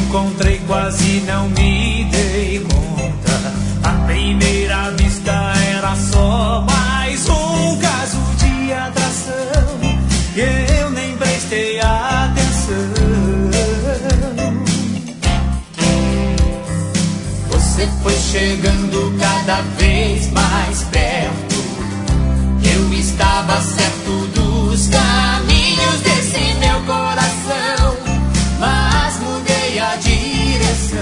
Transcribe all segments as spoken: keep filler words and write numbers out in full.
encontrei quase não me dei conta. À primeira vista era só mais um caso de atração e eu nem prestei atenção. Você foi chegando cada vez mais perto. Eu estava certo dos caminhos desse meu coração, mas mudei a direção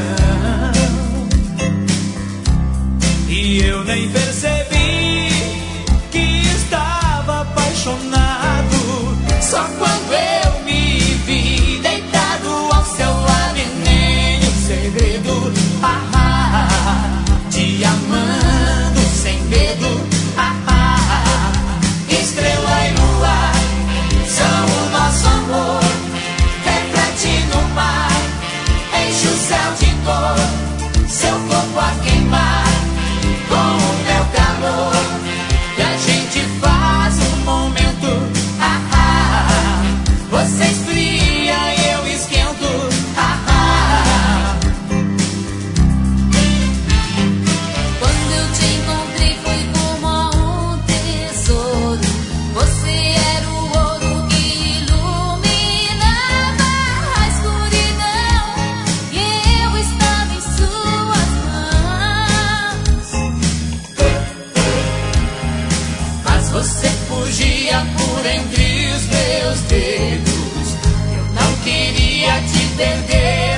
e eu nem percebi que estava apaixonado. Só quando eu me vi deitado ao seu lado e nem um segredo, ah, ah, te amando sem medo, ah, ah, estrela e lua são o nosso amor, reflete no mar, enche o céu de cor, seu corpo a queimar com o meu calor, e a gente faz um momento, ah, ah, você esfria e eu esquento, ah, ah. Quando eu te encontrei foi como um tesouro. Você era o ouro que iluminava a escuridão e eu estava em suas mãos. Mas você fugia por entre os meus dedos. Eu não queria te perder.